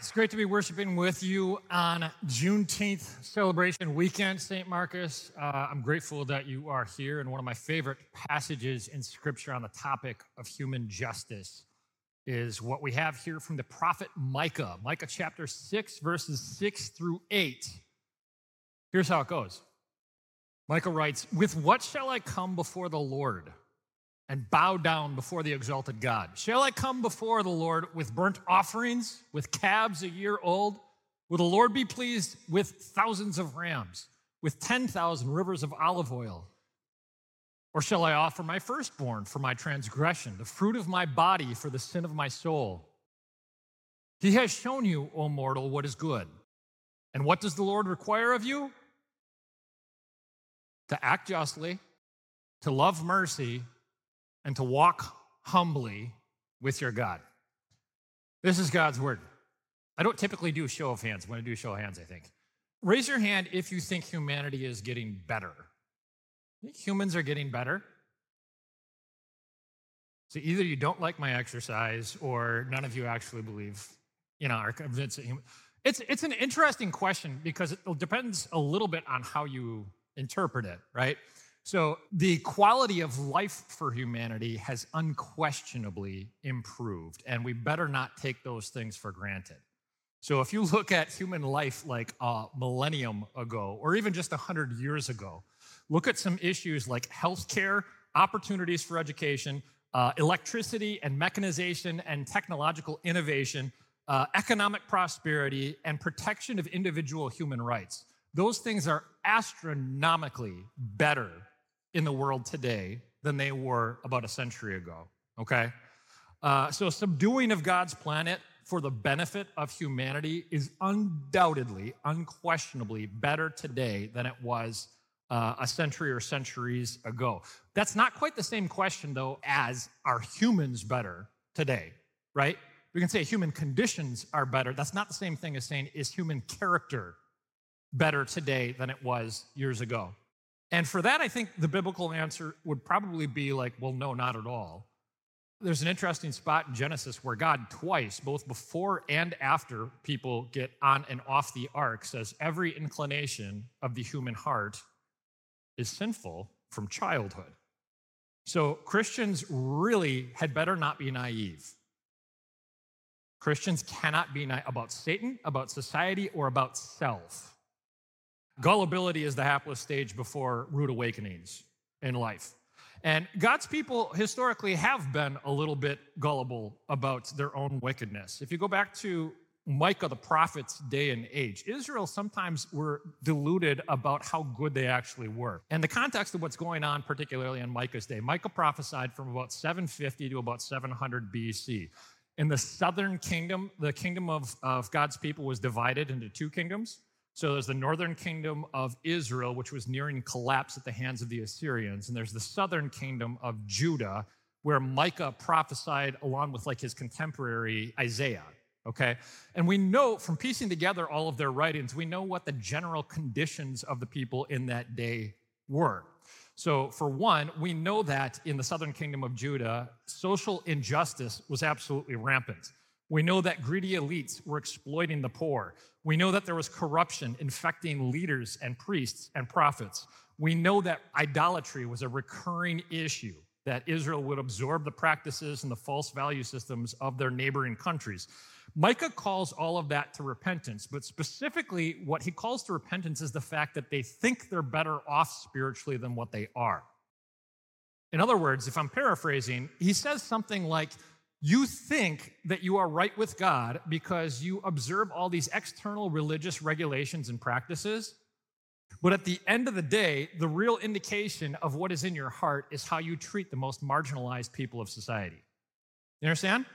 It's great to be worshiping with you on Juneteenth celebration weekend, St. Marcus. I'm grateful that you are here, and one of my favorite passages in Scripture on the topic of human justice is what we have here from the prophet Micah. Micah chapter 6, verses 6 through 8. Here's how it goes. Micah writes, "With what shall I come before the Lord and bow down before the exalted God? Shall I come before the Lord with burnt offerings, with calves a year old? Will the Lord be pleased with thousands of rams, with 10,000 rivers of olive oil? Or shall I offer my firstborn for my transgression, the fruit of my body for the sin of my soul? He has shown you, O mortal, what is good. And what does the Lord require of you? To act justly, to love mercy, and to walk humbly with your God." This is God's word. I don't typically do show of hands. I'm going to do show of hands, I think. Raise your hand if you think humanity is getting better. You think humans are getting better? So either you don't like my exercise or none of you actually believe, are convinced that it's an interesting question because it depends a little bit on how you interpret it, right? So the quality of life for humanity has unquestionably improved, and we better not take those things for granted. So if you look at human life like a millennium ago, or even just 100 years ago, look at some issues like healthcare, opportunities for education, electricity and mechanization and technological innovation, economic prosperity, and protection of individual human rights. Those things are astronomically better in the world today than they were about a century ago, okay? So subduing of God's planet for the benefit of humanity is undoubtedly, unquestionably better today than it was a century or centuries ago. That's not quite the same question, though, as are humans better today, right? We can say human conditions are better. That's not the same thing as saying, is human character better today than it was years ago? And for that, I think the biblical answer would probably be like, well, no, not at all. There's an interesting spot in Genesis where God twice, both before and after people get on and off the ark, says every inclination of the human heart is sinful from childhood. So Christians really had better not be naive. Christians cannot be naive about Satan, about society, or about self. Gullibility is the hapless stage before rude awakenings in life. And God's people historically have been a little bit gullible about their own wickedness. If you go back to Micah the prophet's day and age, Israel sometimes were deluded about how good they actually were. And the context of what's going on, particularly in Micah's day, Micah prophesied from about 750 to about 700 BC. In the southern kingdom, the kingdom of God's people was divided into two kingdoms. So there's the northern kingdom of Israel, which was nearing collapse at the hands of the Assyrians. And there's the southern kingdom of Judah, where Micah prophesied along with like his contemporary Isaiah, okay? And we know from piecing together all of their writings, we know what the general conditions of the people in that day were. So for one, we know that in the southern kingdom of Judah, social injustice was absolutely rampant. We know that greedy elites were exploiting the poor. We know that there was corruption infecting leaders and priests and prophets. We know that idolatry was a recurring issue, that Israel would absorb the practices and the false value systems of their neighboring countries. Micah calls all of that to repentance, but specifically what he calls to repentance is the fact that they think they're better off spiritually than what they are. In other words, if I'm paraphrasing, he says something like, you think that you are right with God because you observe all these external religious regulations and practices, but at the end of the day, the real indication of what is in your heart is how you treat the most marginalized people of society. You understand?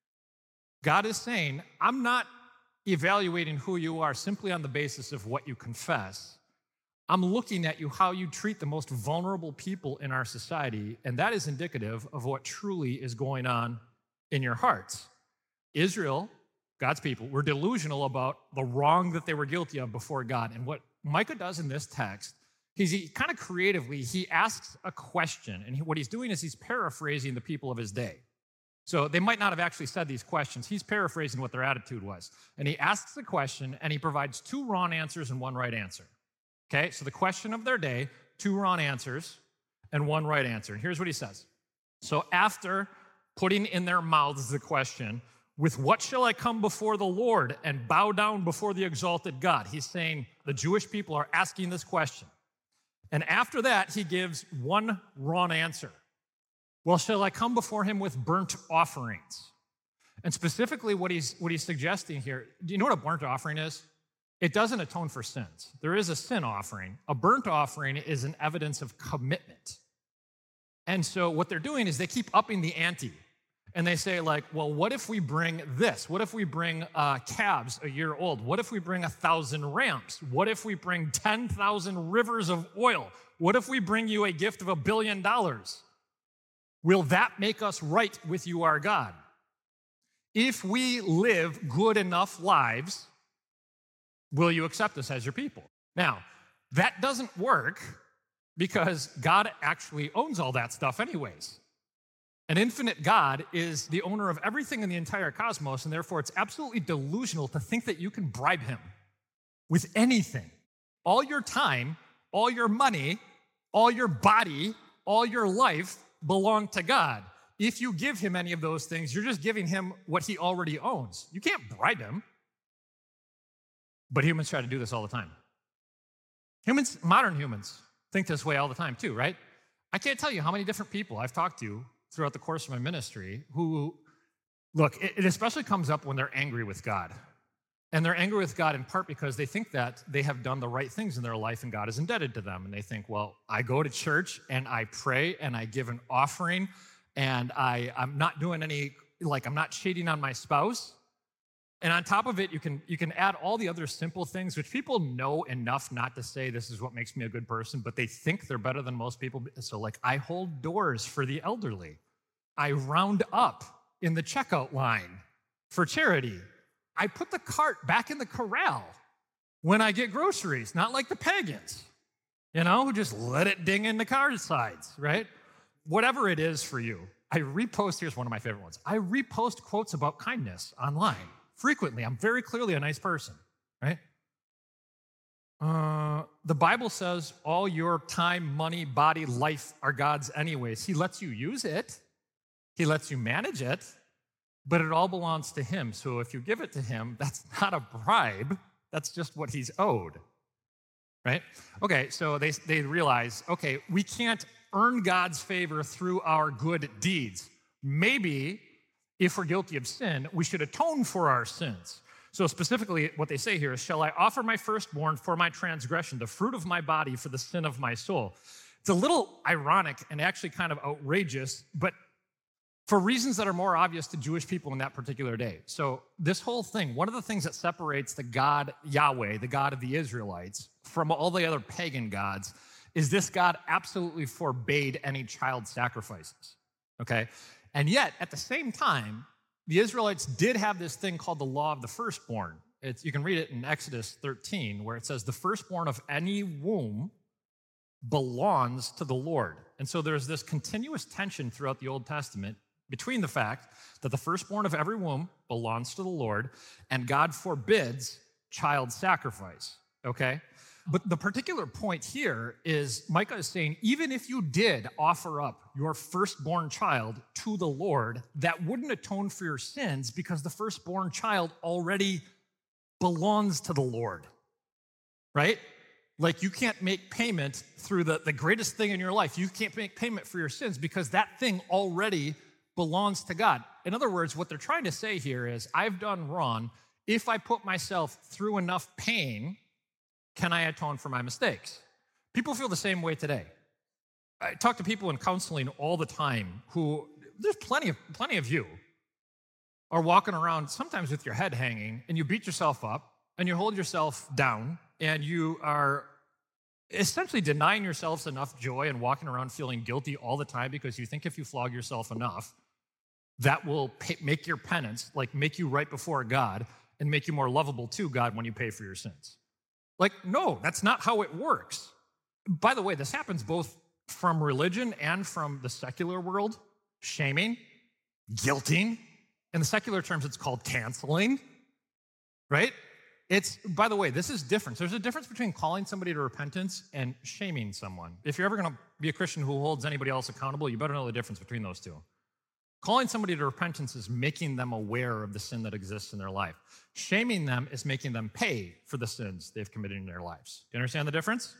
God is saying, I'm not evaluating who you are simply on the basis of what you confess. I'm looking at you, how you treat the most vulnerable people in our society, and that is indicative of what truly is going on in your hearts. Israel, God's people, were delusional about the wrong that they were guilty of before God. And what Micah does in this text, he kind of creatively, he asks a question. And what he's doing is he's paraphrasing the people of his day. So they might not have actually said these questions. He's paraphrasing what their attitude was. And he asks the question, and he provides 2 wrong answers and 1 right answer. Okay, so the question of their day, 2 wrong answers and 1 right answer. And here's what he says. So after putting in their mouths the question, with what shall I come before the Lord and bow down before the exalted God? He's saying the Jewish people are asking this question. And after that, he gives 1 wrong answer. Well, shall I come before him with burnt offerings? And specifically what he's suggesting here, do you know what a burnt offering is? It doesn't atone for sins. There is a sin offering. A burnt offering is an evidence of commitment. And so what they're doing is they keep upping the ante. And they say, like, well, what if we bring this? What if we bring calves a year old? What if we bring 1,000 rams? What if we bring 10,000 rivers of oil? What if we bring you a gift of $1 billion? Will that make us right with you, our God? If we live good enough lives, will you accept us as your people? Now, that doesn't work because God actually owns all that stuff anyways. An infinite God is the owner of everything in the entire cosmos, and therefore it's absolutely delusional to think that you can bribe him with anything. All your time, all your money, all your body, all your life belong to God. If you give him any of those things, you're just giving him what he already owns. You can't bribe him. But humans try to do this all the time. Modern humans think this way all the time too, right? I can't tell you how many different people I've talked to throughout the course of my ministry who, look, it especially comes up when they're angry with God. And they're angry with God in part because they think that they have done the right things in their life and God is indebted to them. And they think, well, I go to church and I pray and I give an offering and I'm not doing any, I'm not cheating on my spouse. And on top of it, you can add all the other simple things, which people know enough not to say this is what makes me a good person, but they think they're better than most people. So I hold doors for the elderly. I round up in the checkout line for charity. I put the cart back in the corral when I get groceries, not like the pagans, who just let it ding in the car sides, right? Whatever it is for you. Here's one of my favorite ones. I repost quotes about kindness online frequently. I'm very clearly a nice person, right? The Bible says all your time, money, body, life are God's anyways. He lets you use it. He lets you manage it. But it all belongs to him. So if you give it to him, that's not a bribe. That's just what he's owed, right? Okay, so they realize, okay, we can't earn God's favor through our good deeds. Maybe if we're guilty of sin, we should atone for our sins. So specifically, what they say here is, shall I offer my firstborn for my transgression, the fruit of my body for the sin of my soul? It's a little ironic and actually kind of outrageous, but for reasons that are more obvious to Jewish people in that particular day. So this whole thing, one of the things that separates the God Yahweh, the God of the Israelites, from all the other pagan gods, is this God absolutely forbade any child sacrifices, okay? And yet, at the same time, the Israelites did have this thing called the law of the firstborn. You can read it in Exodus 13, where it says, the firstborn of any womb belongs to the Lord. And so there's this continuous tension throughout the Old Testament between the fact that the firstborn of every womb belongs to the Lord, and God forbids child sacrifice, okay? But the particular point here is Micah is saying, even if you did offer up your firstborn child to the Lord, that wouldn't atone for your sins because the firstborn child already belongs to the Lord, right? You can't make payment through the greatest thing in your life. You can't make payment for your sins because that thing already belongs to God. In other words, what they're trying to say here is, I've done wrong. If I put myself through enough pain, can I atone for my mistakes? People feel the same way today. I talk to people in counseling all the time who, there's plenty of you are walking around sometimes with your head hanging, and you beat yourself up, and you hold yourself down, and you are essentially denying yourselves enough joy and walking around feeling guilty all the time because you think if you flog yourself enough, that will make your penance, make you right before God and make you more lovable to God when you pay for your sins. No, that's not how it works. By the way, this happens both from religion and from the secular world. Shaming. guilting. In the secular terms, it's called canceling, right? By the way, this is different. There's a difference between calling somebody to repentance and shaming someone. If you're ever going to be a Christian who holds anybody else accountable, you better know the difference between those two. Calling somebody to repentance is making them aware of the sin that exists in their life. Shaming them is making them pay for the sins they've committed in their lives. Do you understand the difference?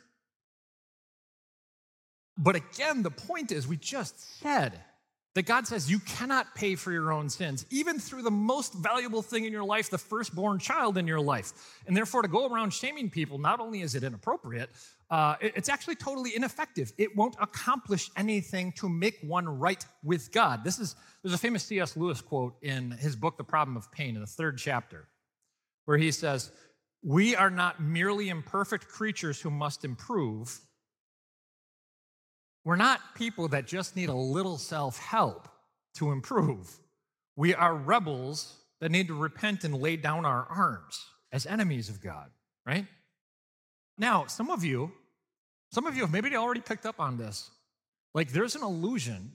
But again, the point is, we just said that God says you cannot pay for your own sins, even through the most valuable thing in your life, the firstborn child in your life. And therefore, to go around shaming people, not only is it inappropriate, it's actually totally ineffective. It won't accomplish anything to make one right with God. There's a famous C.S. Lewis quote in his book, The Problem of Pain, in the 3rd chapter, where he says, "We are not merely imperfect creatures who must improve. We're not people that just need a little self-help to improve. We are rebels that need to repent and lay down our arms as enemies of God," right? Now, some of you have maybe already picked up on this. Like, there's an illusion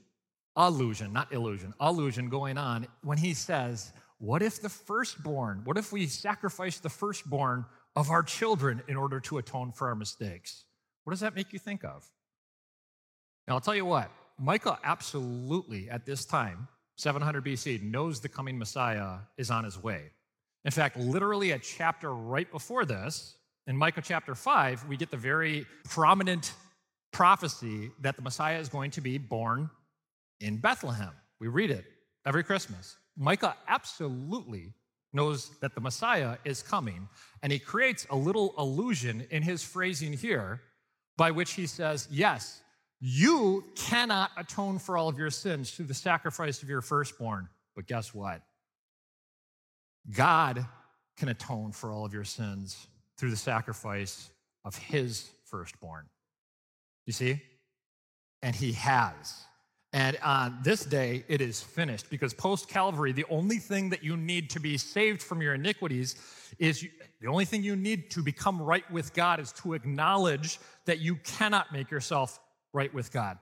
going on when he says, what if we sacrifice the firstborn of our children in order to atone for our mistakes? What does that make you think of? Now, I'll tell you what, Micah absolutely, at this time, 700 BC, knows the coming Messiah is on his way. In fact, literally a chapter right before this, in Micah chapter 5, we get the very prominent prophecy that the Messiah is going to be born in Bethlehem. We read it every Christmas. Micah absolutely knows that the Messiah is coming, and he creates a little illusion in his phrasing here by which he says, yes, you cannot atone for all of your sins through the sacrifice of your firstborn, but guess what? God can atone for all of your sins through the sacrifice of his firstborn. You see? And he has. And on this day, it is finished, because post-Calvary, the only thing that you need to be saved from your iniquities the only thing you need to become right with God is to acknowledge that you cannot make yourself right with God.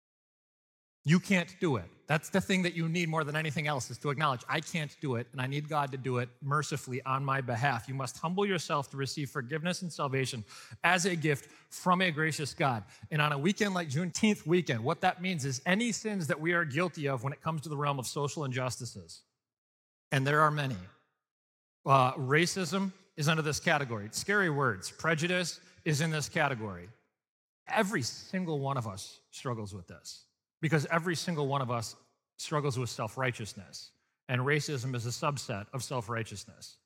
You can't do it. That's the thing that you need more than anything else, is to acknowledge, I can't do it, and I need God to do it mercifully on my behalf. You must humble yourself to receive forgiveness and salvation as a gift from a gracious God. And on a weekend like Juneteenth weekend, what that means is any sins that we are guilty of when it comes to the realm of social injustices, and there are many. Racism is under this category. Scary words. Prejudice is in this category. Every single one of us struggles with this, because every single one of us struggles with self-righteousness, and racism is a subset of self-righteousness.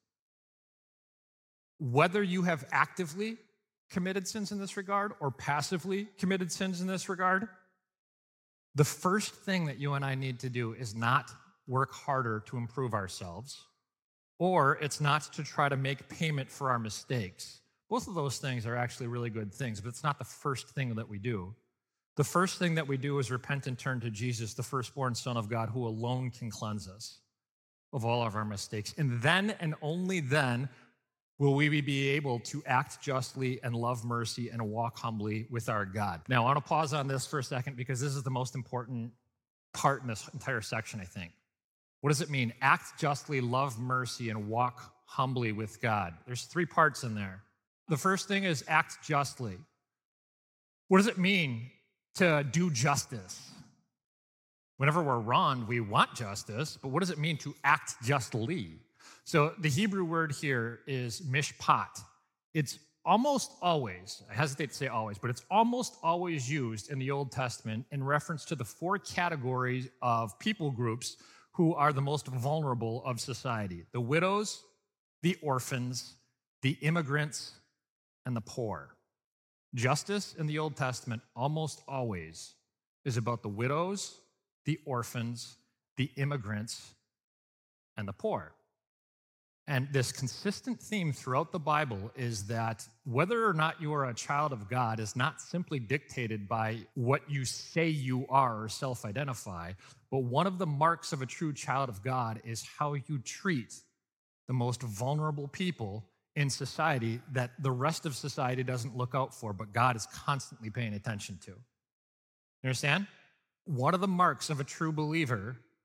Whether you have actively committed sins in this regard or passively committed sins in this regard, the first thing that you and I need to do is not work harder to improve ourselves, or it's not to try to make payment for our mistakes. Both of those things are actually really good things, but it's not the first thing that we do. The first thing that we do is repent and turn to Jesus, the firstborn Son of God, who alone can cleanse us of all of our mistakes. And then, and only then, will we be able to act justly and love mercy and walk humbly with our God. Now, I want to pause on this for a second, because this is the most important part in this entire section, I think. What does it mean? Act justly, love mercy, and walk humbly with God. There's 3 parts in there. The first thing is act justly. What does it mean to do justice? Whenever we're wronged, we want justice, but what does it mean to act justly? So the Hebrew word here is mishpat. It's almost always, I hesitate to say always, but it's almost always used in the Old Testament in reference to the 4 categories of people groups who are the most vulnerable of society: the widows, the orphans, the immigrants, and the poor. Justice in the Old Testament almost always is about the widows, the orphans, the immigrants, and the poor. And this consistent theme throughout the Bible is that whether or not you are a child of God is not simply dictated by what you say you are or self-identify, but one of the marks of a true child of God is how you treat the most vulnerable people in society that the rest of society doesn't look out for, but God is constantly paying attention to. You understand? One of the marks of a true believer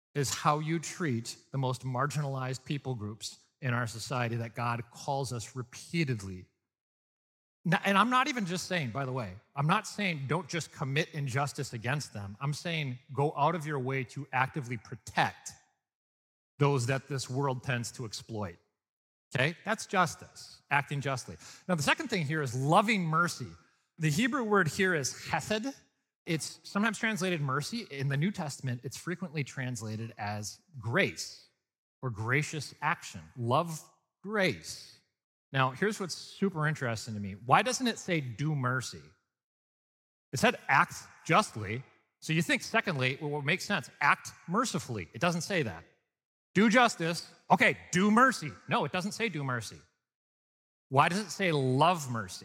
is how you treat the most marginalized people groups in our society that God calls us repeatedly. And I'm not even just saying, by the way, I'm not saying don't just commit injustice against them. I'm saying go out of your way to actively protect those that this world tends to exploit. Okay? That's justice, acting justly. Now, the second thing here is loving mercy. The Hebrew word here is chesed. It's sometimes translated mercy. In the New Testament, it's frequently translated as grace or gracious action. Love grace. Now, here's what's super interesting to me. Why doesn't it say do mercy? It said act justly. So you think, secondly, well, what makes sense, act mercifully. It doesn't say that. Do justice. Okay, do mercy. No, it doesn't say do mercy. Why does it say love mercy?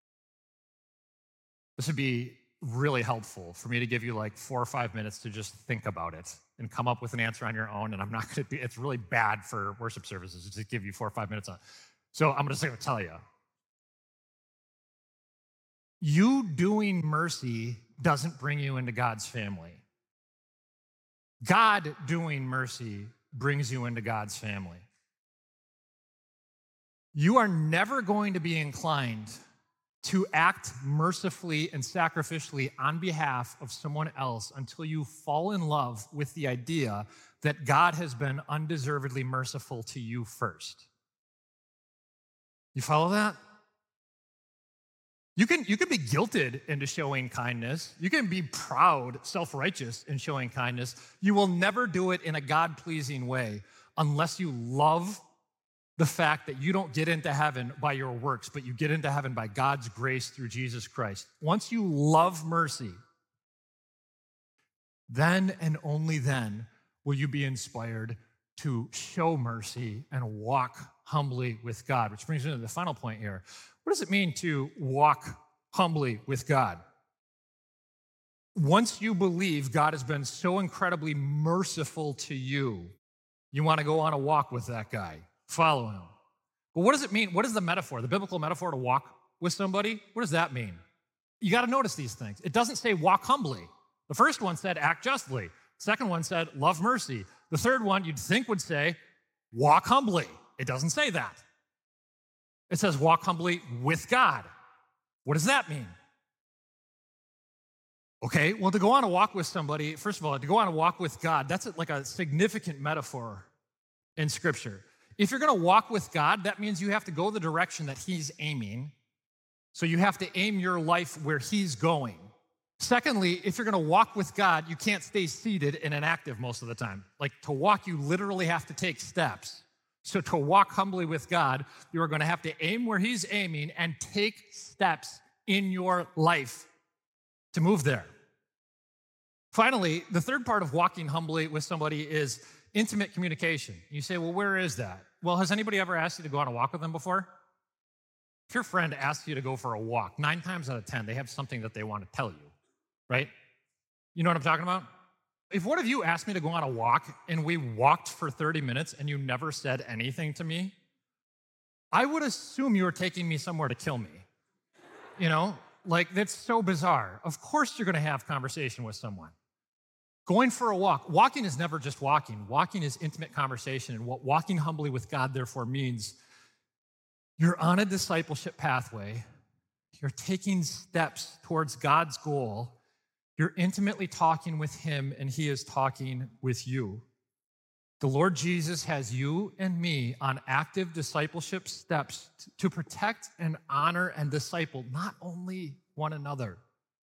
This would be really helpful for me to give you like 4 or 5 minutes to just think about it and come up with an answer on your own. And I'm not going to be, it's really bad for worship services to just give you 4 or 5 minutes on. So I'm just going to tell you. You doing mercy doesn't bring you into God's family. God doing mercy brings you into God's family. You are never going to be inclined to act mercifully and sacrificially on behalf of someone else until you fall in love with the idea that God has been undeservedly merciful to you first. You follow that? You can be guilted into showing kindness. You can be proud, self-righteous in showing kindness. You will never do it in a God-pleasing way unless you love the fact that you don't get into heaven by your works, but you get into heaven by God's grace through Jesus Christ. Once you love mercy, then and only then will you be inspired to show mercy and walk humbly with God, which brings me to the final point here. What does it mean to walk humbly with God? Once you believe God has been so incredibly merciful to you, you want to go on a walk with that guy. Follow him. But what does it mean? What is the metaphor, the biblical metaphor to walk with somebody? What does that mean? You got to notice these things. It doesn't say walk humbly. The first one said act justly. The second one said love mercy. The third one you'd think would say walk humbly. It doesn't say that. It says walk humbly with God. What does that mean? Okay, well, to go on a walk with somebody, first of all, to go on a walk with God, that's like a significant metaphor in Scripture. If you're going to walk with God, that means you have to go the direction that He's aiming. So you have to aim your life where He's going. Secondly, if you're going to walk with God, you can't stay seated and inactive most of the time. Like to walk, you literally have to take steps. So to walk humbly with God, you are going to have to aim where He's aiming and take steps in your life to move there. Finally, the third part of walking humbly with somebody is intimate communication. You say, well, where is that? Well, has anybody ever asked you to go on a walk with them before? If your friend asks you to go for a walk, 9 times out of 10, they have something that they want to tell you, right? You know what I'm talking about? If one of you asked me to go on a walk and we walked for 30 minutes and you never said anything to me, I would assume you were taking me somewhere to kill me. You know, like that's so bizarre. Of course you're going to have conversation with someone. Going for a walk. Walking is never just walking. Walking is intimate conversation. And what walking humbly with God therefore means, you're on a discipleship pathway. You're taking steps towards God's goal. You're intimately talking with Him, and He is talking with you. The Lord Jesus has you and me on active discipleship steps to protect and honor and disciple not only one another,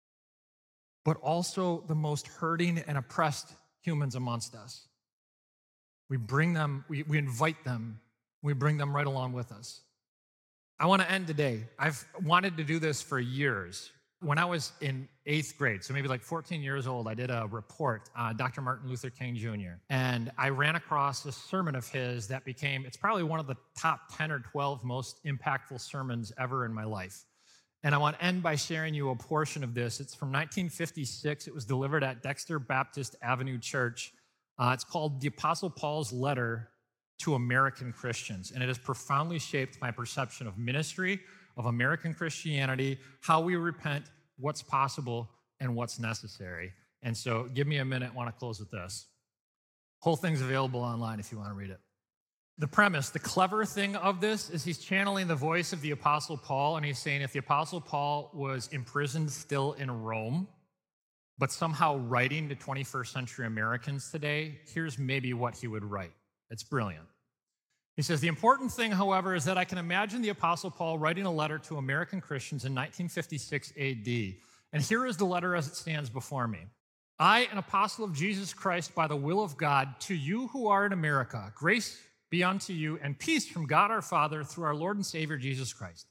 but also the most hurting and oppressed humans amongst us. We bring them, we invite them, we bring them right along with us. I want to end today. I've wanted to do this for years. When I was in 8th grade, so maybe like 14 years old, I did a report on Dr. Martin Luther King Jr. And I ran across a sermon of his that became, it's probably one of the top 10 or 12 most impactful sermons ever in my life. And I want to end by sharing you a portion of this. It's from 1956. It was delivered at Dexter Baptist Avenue Church. It's called The Apostle Paul's Letter to American Christians. And it has profoundly shaped my perception of ministry, of American Christianity, how we repent, what's possible, and what's necessary. And so give me a minute. I want to close with this. Whole thing's available online if you want to read it. The premise, the clever thing of this is he's channeling the voice of the Apostle Paul, and he's saying if the Apostle Paul was imprisoned still in Rome, but somehow writing to 21st century Americans today, here's maybe what he would write. It's brilliant. He says, the important thing, however, is that I can imagine the Apostle Paul writing a letter to American Christians in 1956 AD. And here is the letter as it stands before me. I, an apostle of Jesus Christ by the will of God, to you who are in America, grace be unto you and peace from God our Father through our Lord and Savior Jesus Christ.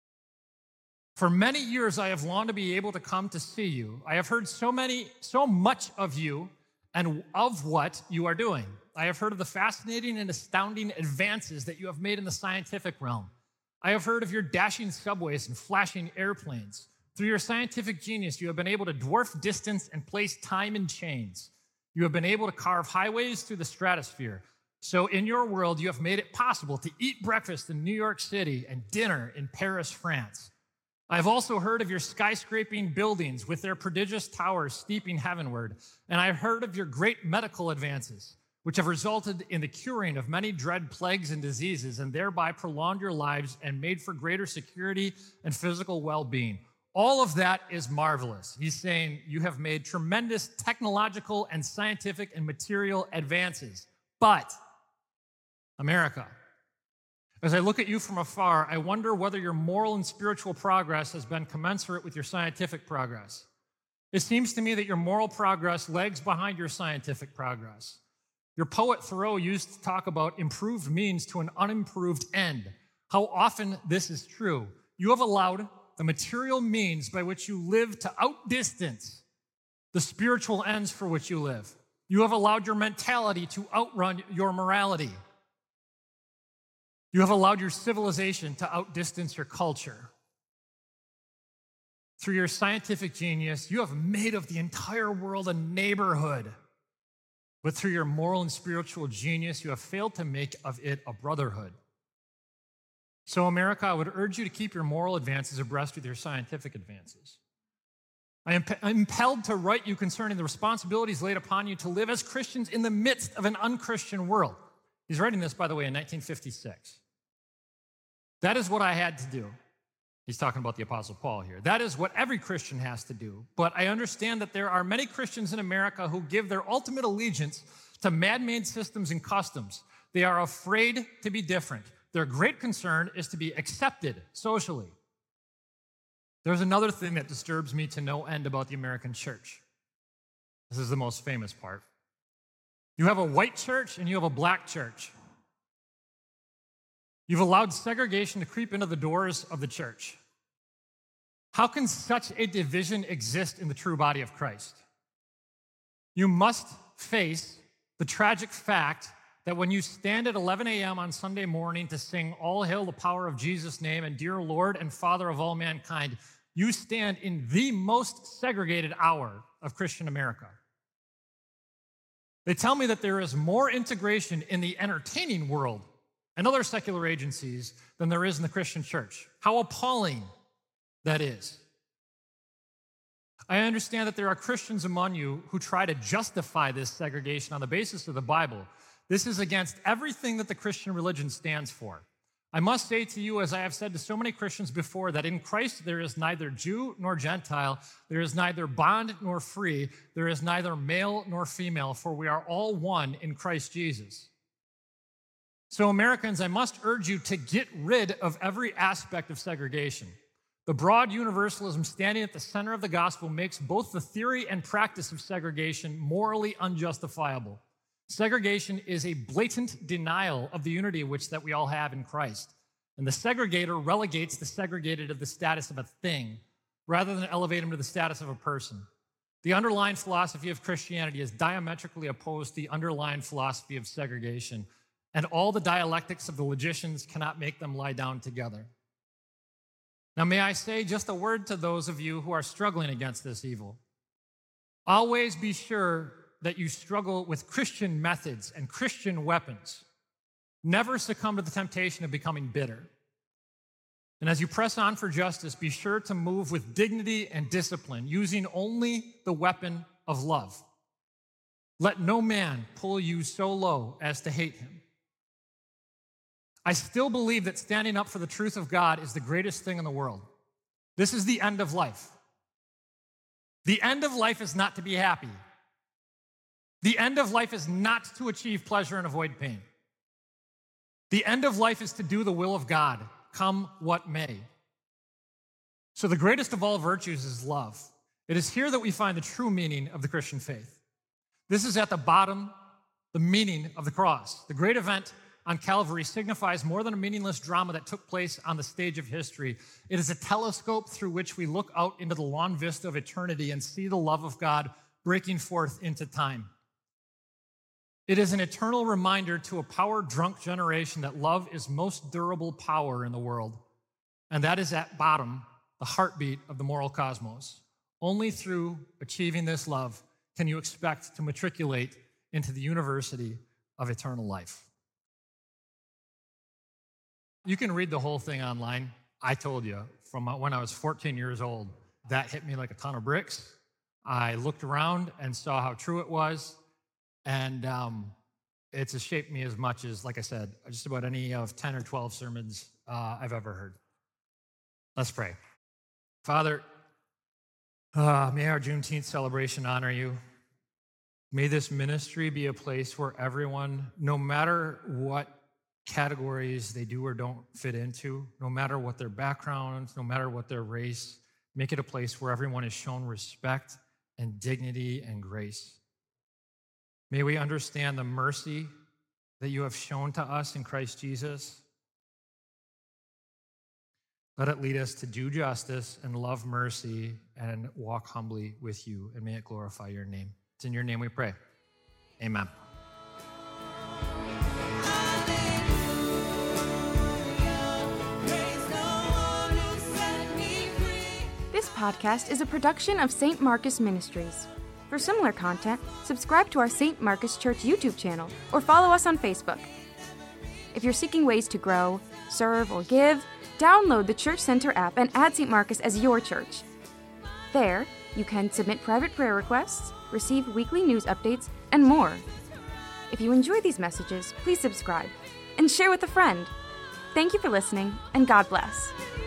For many years I have longed to be able to come to see you. I have heard so much of you and of what you are doing. I have heard of the fascinating and astounding advances that you have made in the scientific realm. I have heard of your dashing subways and flashing airplanes. Through your scientific genius, you have been able to dwarf distance and place time in chains. You have been able to carve highways through the stratosphere. So in your world, you have made it possible to eat breakfast in New York City and dinner in Paris, France. I have also heard of your skyscraping buildings with their prodigious towers steeping heavenward, and I have heard of your great medical advances, which have resulted in the curing of many dread plagues and diseases, and thereby prolonged your lives and made for greater security and physical well-being. All of that is marvelous. He's saying you have made tremendous technological and scientific and material advances. But, America, as I look at you from afar, I wonder whether your moral and spiritual progress has been commensurate with your scientific progress. It seems to me that your moral progress lags behind your scientific progress. Your poet Thoreau used to talk about improved means to an unimproved end. How often this is true. You have allowed the material means by which you live to outdistance the spiritual ends for which you live. You have allowed your mentality to outrun your morality. You have allowed your civilization to outdistance your culture. Through your scientific genius, you have made of the entire world a neighborhood. But through your moral and spiritual genius, you have failed to make of it a brotherhood. So, America, I would urge you to keep your moral advances abreast with your scientific advances. I am impelled to write you concerning the responsibilities laid upon you to live as Christians in the midst of an unchristian world. He's writing this, by the way, in 1956. That is what I had to do. He's talking about the Apostle Paul here. That is what every Christian has to do. But I understand that there are many Christians in America who give their ultimate allegiance to man-made systems and customs. They are afraid to be different. Their great concern is to be accepted socially. There's another thing that disturbs me to no end about the American church. This is the most famous part. You have a white church and you have a black church. You've allowed segregation to creep into the doors of the church. How can such a division exist in the true body of Christ? You must face the tragic fact that when you stand at 11 a.m. on Sunday morning to sing All Hail the Power of Jesus' Name and Dear Lord and Father of all mankind, you stand in the most segregated hour of Christian America. They tell me that there is more integration in the entertaining world and other secular agencies than there is in the Christian church. How appalling that is. I understand that there are Christians among you who try to justify this segregation on the basis of the Bible. This is against everything that the Christian religion stands for. I must say to you, as I have said to so many Christians before, that in Christ there is neither Jew nor Gentile, there is neither bond nor free, there is neither male nor female, for we are all one in Christ Jesus. So, Americans, I must urge you to get rid of every aspect of segregation. The broad universalism standing at the center of the gospel makes both the theory and practice of segregation morally unjustifiable. Segregation is a blatant denial of the unity which that we all have in Christ. And the segregator relegates the segregated to the status of a thing rather than elevate him to the status of a person. The underlying philosophy of Christianity is diametrically opposed to the underlying philosophy of segregation, and all the dialectics of the logicians cannot make them lie down together. Now, may I say just a word to those of you who are struggling against this evil. Always be sure that you struggle with Christian methods and Christian weapons. Never succumb to the temptation of becoming bitter. And as you press on for justice, be sure to move with dignity and discipline, using only the weapon of love. Let no man pull you so low as to hate him. I still believe that standing up for the truth of God is the greatest thing in the world. This is the end of life. The end of life is not to be happy. The end of life is not to achieve pleasure and avoid pain. The end of life is to do the will of God, come what may. So the greatest of all virtues is love. It is here that we find the true meaning of the Christian faith. This is at the bottom, the meaning of the cross. The great event on Calvary signifies more than a meaningless drama that took place on the stage of history. It is a telescope through which we look out into the long vista of eternity and see the love of God breaking forth into time. It is an eternal reminder to a power-drunk generation that love is most durable power in the world, and that is at bottom, the heartbeat of the moral cosmos. Only through achieving this love can you expect to matriculate into the university of eternal life. You can read the whole thing online. I told you, from when I was 14 years old, that hit me like a ton of bricks. I looked around and saw how true it was, and it's shaped me as much as, like I said, just about any of 10 or 12 sermons I've ever heard. Let's pray. Father, may our Juneteenth celebration honor you. May this ministry be a place where everyone, no matter what categories they do or don't fit into, no matter what their background, no matter what their race, make it a place where everyone is shown respect and dignity and grace. May we understand the mercy that you have shown to us in Christ Jesus. Let it lead us to do justice and love mercy and walk humbly with you, and may it glorify your name. It's in your name we pray. Amen. This podcast is a production of St. Marcus Ministries. For similar content, subscribe to our St. Marcus Church YouTube channel or follow us on Facebook. If you're seeking ways to grow, serve, or give, download the Church Center app and add St. Marcus as your church. There, you can submit private prayer requests, receive weekly news updates, and more. If you enjoy these messages, please subscribe and share with a friend. Thank you for listening, and God bless.